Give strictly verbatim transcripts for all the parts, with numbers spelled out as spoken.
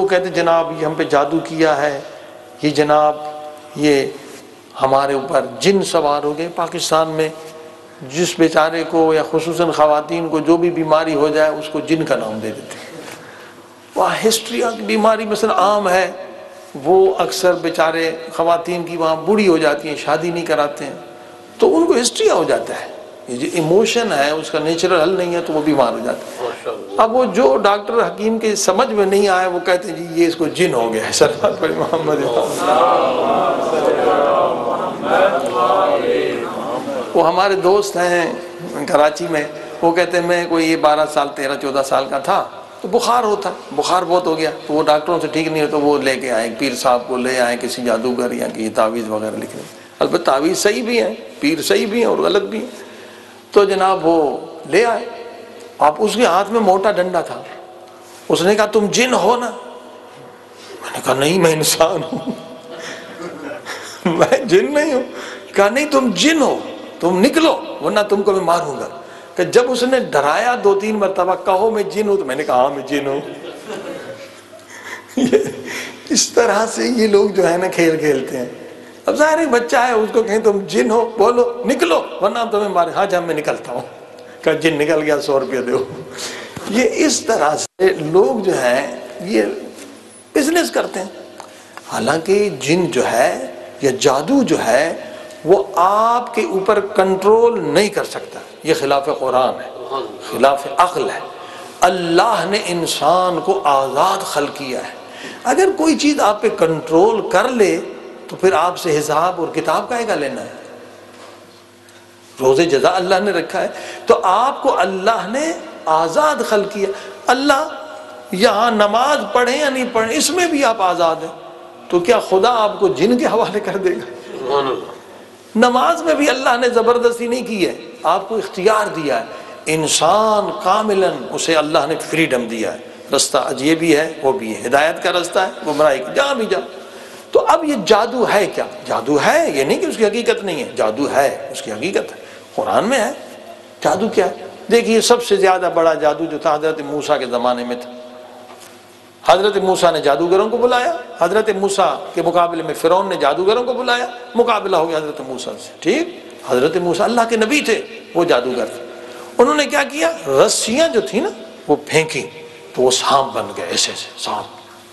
لوگ کہتے ہیں جناب یہ ہم پہ جادو کیا ہے، یہ جناب یہ ہمارے اوپر جن سوار ہو گئے۔ پاکستان میں جس بیچارے کو یا خصوصاً خواتین کو جو بھی بیماری ہو جائے اس کو جن کا نام دے دیتے ہیں۔ وہاں ہسٹریا کی بیماری مثلا عام ہے، وہ اکثر بیچارے خواتین کی وہاں بوڑھی ہو جاتی ہیں، شادی نہیں کراتے ہیں تو ان کو ہسٹریا ہو جاتا ہے، یہ جو ایموشن ہے اس کا نیچرل حل نہیں ہے تو وہ بیمار ہو جاتا ہے۔ اب وہ جو ڈاکٹر حکیم کے سمجھ میں نہیں آئے وہ کہتے ہیں جی یہ اس کو جن ہو گیا ہے۔ صلوات پڑھیں محمد۔ وہ ہمارے دوست ہیں کراچی میں، وہ کہتے ہیں میں کوئی یہ بارہ سال تیرہ چودہ سال کا تھا تو بخار ہوتا، بخار بہت ہو گیا تو وہ ڈاکٹروں سے ٹھیک نہیں ہوتا، وہ لے کے آئے پیر صاحب کو، لے آئے کسی جادوگر یا کہ تعویذ وغیرہ لکھنے۔ البتہ تعویذ صحیح بھی ہیں، پیر صحیح بھی ہیں اور غلط بھی ہیں۔ تو جناب وہ لے آئے، اب اس کے ہاتھ میں موٹا ڈنڈا تھا، اس نے کہا تم جن ہو نا؟ میں نے کہا نہیں میں انسان ہوں۔ میں جن نہیں ہوں۔ کہا نہیں تم جن ہو، تم نکلو ورنہ تم کو میں ماروں گا۔ کہ جب اس نے ڈرایا دو تین مرتبہ کہو میں جن ہوں، تو میں نے کہا ہاں میں جن ہوں۔ اس طرح سے یہ لوگ جو ہے نا کھیل کھیلتے ہیں۔ اب ظاہر ایک بچہ ہے اس کو کہیں تم جن ہو بولو نکلو ورنہ ہم تمہیں مارے۔ ہاں جب میں نکلتا ہوں۔ کہا جن نکل گیا سو روپیہ دو۔ یہ اس طرح سے لوگ جو ہیں یہ بزنس کرتے ہیں، حالانکہ جن جو ہے یا جادو جو ہے وہ آپ کے اوپر کنٹرول نہیں کر سکتا، یہ خلاف قرآن ہے، خلاف عقل ہے۔ اللہ نے انسان کو آزاد خلق کیا ہے، اگر کوئی چیز آپ پہ کنٹرول کر لے تو پھر آپ سے حساب اور کتاب کا کا لینا ہے، روز جزا اللہ نے رکھا ہے۔ تو آپ کو اللہ نے آزاد خلق کیا۔ اللہ یہاں نماز پڑھیں یا نہیں پڑھیں اس میں بھی آپ آزاد ہیں، تو کیا خدا آپ کو جن کے حوالے کر دے گا؟ نماز میں بھی اللہ نے زبردستی نہیں کی ہے، آپ کو اختیار دیا ہے۔ انسان کاملاً اسے اللہ نے فریڈم دیا ہے، رستہ یہ بھی ہے وہ بھی ہے، ہدایت کا رستہ ہے، گمراہی کا جہاں بھی جا۔ تو اب یہ جادو ہے کیا؟ جادو ہے، یہ نہیں کہ اس کی حقیقت نہیں ہے، جادو ہے، اس کی حقیقت ہے، قرآن میں ہے۔ جادو کیا ہے؟ دیکھیے سب سے زیادہ بڑا جادو جو تھا حضرت موسیٰ کے زمانے میں تھا۔ حضرت موسیٰ نے جادوگروں کو بلایا، حضرت موسیٰ کے مقابلے میں فرعون نے جادوگروں کو بلایا، مقابلہ ہو گیا حضرت موسیٰ سے، ٹھیک؟ حضرت موسیٰ اللہ کے نبی تھے، وہ جادوگر تھے۔ انہوں نے کیا کیا؟ رسیاں جو تھی نا وہ پھینکی تو وہ سانپ بن گئے، ایسے ایسے سانپ۔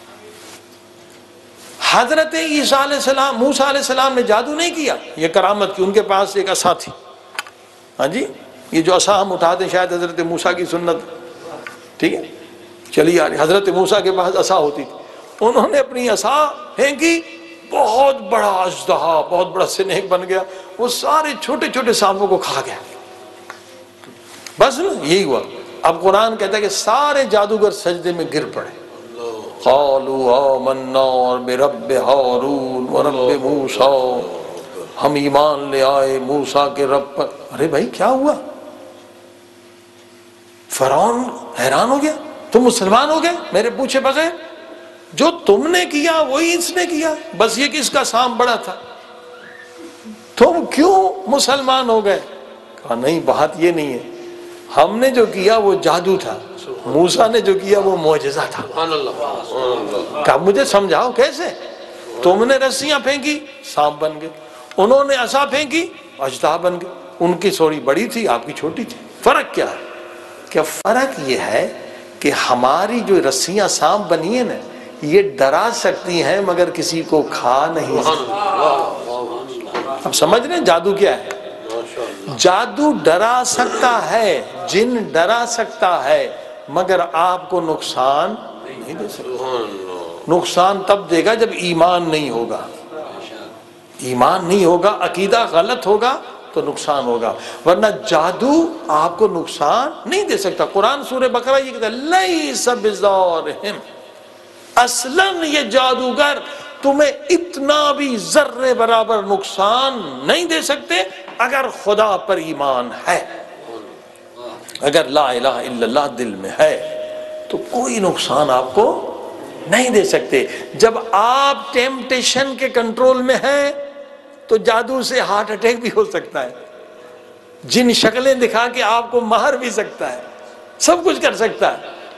حضرت عیسیٰ علیہ السلام موسیٰ علیہ السلام نے جادو نہیں کیا، یہ کرامت کی، ان کے پاس ایک عصا تھی۔ ہاں جی، یہ جو عصا ہم اٹھاتے ہیں شاید حضرت موسیٰ کی سنت، ٹھیک ہے، چلی آ رہی۔ حضرت موسیٰ کے پاس عصا ہوتی تھی، انہوں نے اپنی عصا پھینکی، بہت بڑا اژدہا، بہت بڑا سنیک بن گیا، وہ سارے چھوٹے چھوٹے سانپوں کو کھا گیا۔ بس نا یہی ہوا۔ اب قرآن کہتا ہے کہ سارے جادوگر سجدے میں گر پڑے۔ قالوا آمنا برب ہارون ورب موسیٰ، ہم ایمان لے آئے موسیٰ کے رب پر۔ ارے بھائی کیا ہوا؟ فرعون حیران ہو گیا، تم مسلمان ہو گئے میرے پوچھے بغیر؟ جو تم نے کیا وہی اس نے کیا، بس یہ کس کا سانپ بڑا تھا، تم کیوں مسلمان ہو گئے؟ کہا نہیں بات یہ نہیں ہے، ہم نے جو کیا وہ جادو تھا، موسیٰ نے جو کیا وہ معجزہ تھا۔ کہا مجھے سمجھاؤ کیسے؟ تم نے رسیاں پھینکی سانپ بن گئے، انہوں نے عصا پھینکی اژدہا بن گئے، ان کی تھوڑی بڑی تھی آپ کی چھوٹی تھی۔ فرق کیا ہے؟ کیا فرق یہ ہے کہ ہماری جو رسیاں سانپ بنی ہیں نا یہ ڈرا سکتی ہیں مگر کسی کو کھا نہیں سکتی۔ اب سمجھ رہے ہیں جادو کیا ہے؟ جادو ڈرا سکتا ہے، جن ڈرا سکتا ہے مگر آپ کو نقصان نہیں دے سکتا۔ نقصان تب دے گا جب ایمان نہیں ہوگا، ایمان نہیں ہوگا، عقیدہ غلط ہوگا تو نقصان ہوگا، ورنہ جادو آپ کو نقصان نہیں دے سکتا۔ قرآن سورہ بقرہ یہ کہتا ہے لیس بضارہم، اصلاً یہ جادوگر تمہیں اتنا بھی ذرے برابر نقصان نہیں دے سکتے اگر خدا پر ایمان ہے، اگر لا الہ الا اللہ دل میں ہے تو کوئی نقصان آپ کو نہیں دے سکتے۔ جب آپ ٹیمپٹیشن کے کنٹرول میں ہیں تو جادو سے ہارٹ اٹیک بھی ہو سکتا ہے، جن شکلیں دکھا کے آپ کو مار بھی سکتا ہے، سب کچھ کر سکتا ہے،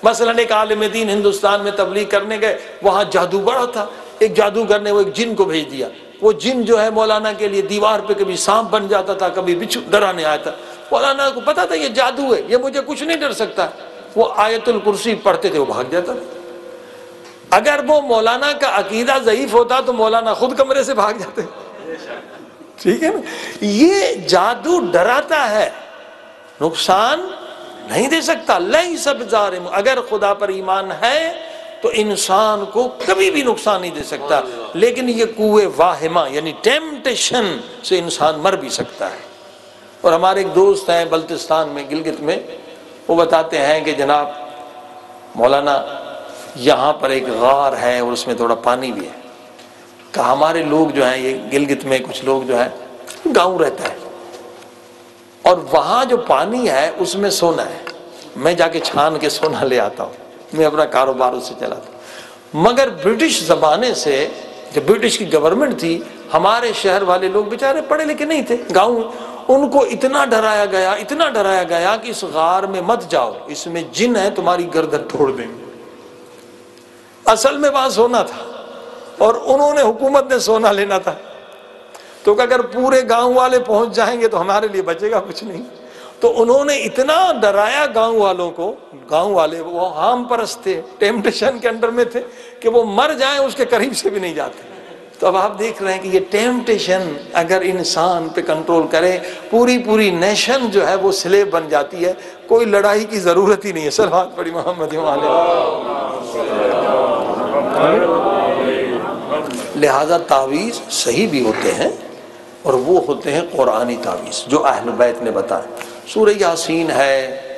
مثلا ایک عالم دین ہندوستان میں تبلیغ کرنے گئے، وہاں جادو بڑا تھا، ایک جادوگر نے وہ ایک جن کو بھیج دیا، وہ جن جو ہے مولانا کے لیے دیوار پہ کبھی سانپ بن جاتا تھا، کبھی بچھو ڈرانے آیا تھا۔ مولانا کو پتا تھا یہ جادو ہے، یہ مجھے کچھ نہیں ڈر سکتا، وہ آیت الکرسی پڑھتے تھے، وہ بھاگ جاتا تھا۔ اگر وہ مولانا کا عقیدہ ضعیف ہوتا تو مولانا خود کمرے سے بھاگ جاتے، ٹھیک ہے نا۔ یہ جادو ڈراتا ہے، نقصان نہیں دے سکتا۔ لیس بظالم، اگر خدا پر ایمان ہے تو انسان کو کبھی بھی نقصان نہیں دے سکتا، لیکن یہ قوے واہمہ یعنی ٹیمپٹیشن سے انسان مر بھی سکتا ہے۔ اور ہمارے ایک دوست ہیں بلتستان میں، گلگت میں، وہ بتاتے ہیں کہ جناب مولانا یہاں پر ایک غار ہے اور اس میں تھوڑا پانی بھی ہے، کہ ہمارے لوگ جو ہیں، یہ گلگت میں کچھ لوگ جو ہیں، گاؤں رہتا ہے اور وہاں جو پانی ہے اس میں سونا ہے، میں جا کے چھان کے سونا لے آتا ہوں، میں اپنا کاروبار اس سے چلاتا ہوں۔ مگر برٹش زمانے سے، جب برٹش کی گورنمنٹ تھی، ہمارے شہر والے لوگ بیچارے پڑھے لکھے نہیں تھے، گاؤں، ان کو اتنا ڈرایا گیا اتنا ڈرایا گیا کہ اس غار میں مت جاؤ، اس میں جن ہے، تمہاری گردن توڑ دیں گے۔ اصل میں وہاں سونا تھا اور انہوں نے، حکومت نے سونا لینا تھا، تو اگر پورے گاؤں والے پہنچ جائیں گے تو ہمارے لیے بچے گا کچھ نہیں۔ تو انہوں نے اتنا ڈرایا گاؤں والوں کو، گاؤں والے وہ ہام پرست تھے، ٹیمپٹیشن کے انڈر میں تھے، کہ وہ مر جائیں اس کے قریب سے بھی نہیں جاتے۔ تو اب آپ دیکھ رہے ہیں کہ یہ ٹیمپٹیشن اگر انسان پہ کنٹرول کرے، پوری پوری نیشن جو ہے وہ سلیب بن جاتی ہے، کوئی لڑائی کی ضرورت ہی نہیں ہے۔ صلوات پڑھی محمد علیہ۔ لہذا تعویذ صحیح بھی ہوتے ہیں اور وہ ہوتے ہیں قرآنی تعویذ جو اہل بیت نے بتایا۔ سورہ یاسین ہے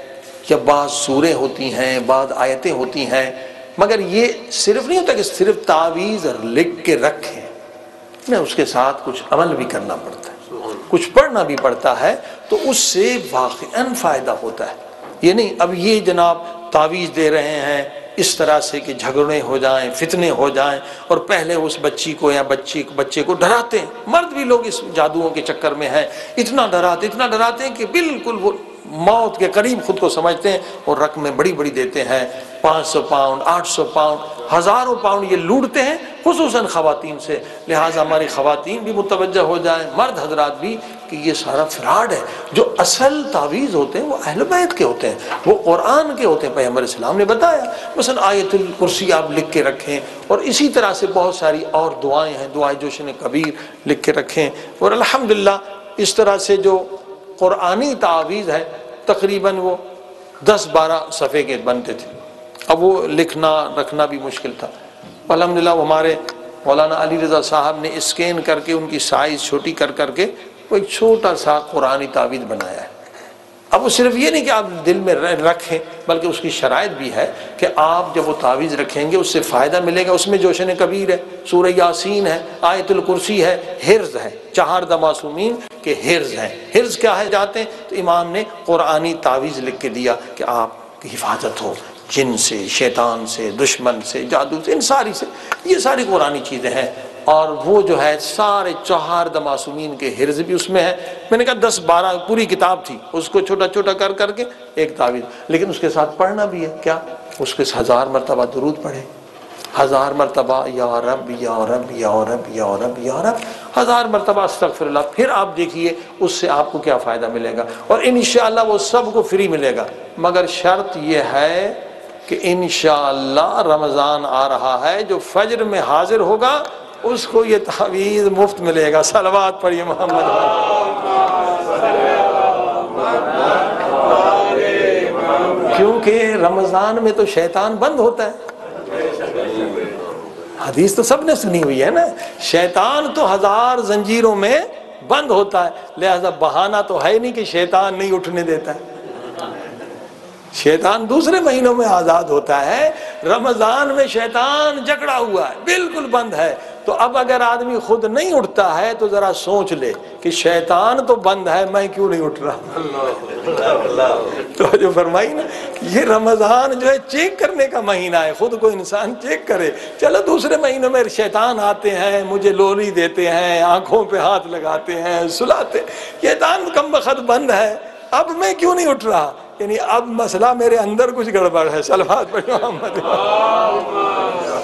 یا بعض سوریں ہوتی ہیں، بعض آیتیں ہوتی ہیں، مگر یہ صرف نہیں ہوتا کہ صرف تعویذ لکھ کے رکھیں، نہیں، اس کے ساتھ کچھ عمل بھی کرنا پڑتا ہے، کچھ پڑھنا بھی پڑتا ہے، تو اس سے واقعاً فائدہ ہوتا ہے۔ یہ نہیں اب یہ جناب تعویذ دے رہے ہیں اس طرح سے کہ جھگڑے ہو جائیں، فتنے ہو جائیں، اور پہلے اس بچی کو یا بچی بچے کو ڈراتے ہیں۔ مرد بھی لوگ اس جادوؤں کے چکر میں ہیں، اتنا ڈراتے اتنا ڈراتے ہیں کہ بالکل وہ موت کے قریب خود کو سمجھتے ہیں، اور رقمیں بڑی بڑی دیتے ہیں، پانچ سو پاؤنڈ، آٹھ سو پاؤنڈ، ہزاروں پاؤنڈ یہ لوٹتے ہیں، خصوصاً خواتین سے۔ لہٰذا ہماری خواتین بھی متوجہ ہو جائیں، مرد حضرات بھی، کہ یہ سارا فراڈ ہے۔ جو اصل تعویذ ہوتے ہیں وہ اہل بیت کے ہوتے ہیں، وہ قرآن کے ہوتے ہیں، پیغمبر اسلام نے بتایا۔ مثلا آیت الکرسی آپ لکھ کے رکھیں، اور اسی طرح سے بہت ساری اور دعائیں ہیں، دعائے جوشن کبیر لکھ کے رکھیں، اور الحمدللہ اس طرح سے جو قرآنی تعویذ ہے تقریباً وہ دس بارہ صفحے کے بنتے تھے، اب وہ لکھنا رکھنا بھی مشکل تھا۔ الحمدللہ ہمارے مولانا علی رضا صاحب نے اسکین کر کے ان کی سائز چھوٹی کر کر کے وہ ایک چھوٹا سا قرآنی تعویذ بنایا ہے۔ اب وہ صرف یہ نہیں کہ آپ دل میں رکھیں، بلکہ اس کی شرائط بھی ہے کہ آپ جب وہ تعویذ رکھیں گے اس سے فائدہ ملے گا۔ اس میں جوشن کبیر ہے، سورہ یاسین ہے، آیت الکرسی ہے، حرز ہے، چہار معصومین کے حرز ہیں۔ حرز کیا ہے جاتے ہیں تو امام نے قرآنی تعویذ لکھ کے دیا کہ آپ کی حفاظت ہو جن سے، شیطان سے، دشمن سے، جادو سے، ان ساری سے، یہ ساری قرآنی چیزیں ہیں۔ اور وہ جو ہے سارے چہار معصومین کے حرز بھی اس میں ہے۔ میں نے کہا دس بارہ پوری کتاب تھی، اس کو چھوٹا چھوٹا کر کر کے ایک تعویذ، لیکن اس کے ساتھ پڑھنا بھی ہے کیا، اس کے ہزار مرتبہ درود پڑھے، ہزار مرتبہ یا رب یا رب یا رب یا رب یا رب، ہزار مرتبہ استغفر اللہ، پھر آپ دیکھیے اس سے آپ کو کیا فائدہ ملے گا، اور انشاءاللہ وہ سب کو فری ملے گا۔ مگر شرط یہ ہے کہ انشاءاللہ رمضان آ رہا ہے، جو فجر میں حاضر ہوگا اس کو یہ تعویذ مفت ملے گا۔ صلوات پڑھیے محمد۔ کیونکہ رمضان میں تو شیطان بند ہوتا ہے، حدیث تو سب نے سنی ہوئی ہے نا، شیطان تو ہزار زنجیروں میں بند ہوتا ہے، لہذا بہانہ تو ہے نہیں کہ شیطان نہیں اٹھنے دیتا ہے۔ شیطان دوسرے مہینوں میں آزاد ہوتا ہے، رمضان میں شیطان جکڑا ہوا ہے، بالکل بند ہے۔ تو اب اگر آدمی خود نہیں اٹھتا ہے تو ذرا سوچ لے کہ شیطان تو بند ہے، میں کیوں نہیں اٹھ رہا۔ تو جو فرمائی نا، یہ رمضان جو ہے چیک کرنے کا مہینہ ہے، خود کو انسان چیک کرے۔ چلو دوسرے مہینوں میں شیطان آتے ہیں، مجھے لولی دیتے ہیں، آنکھوں پہ ہاتھ لگاتے ہیں، سلاتے، شیطان کم بخت بند ہے، اب میں کیوں نہیں اٹھ رہا؟ یعنی اب مسئلہ میرے اندر کچھ گڑبڑ ہے. صلوات پڑھو محمد.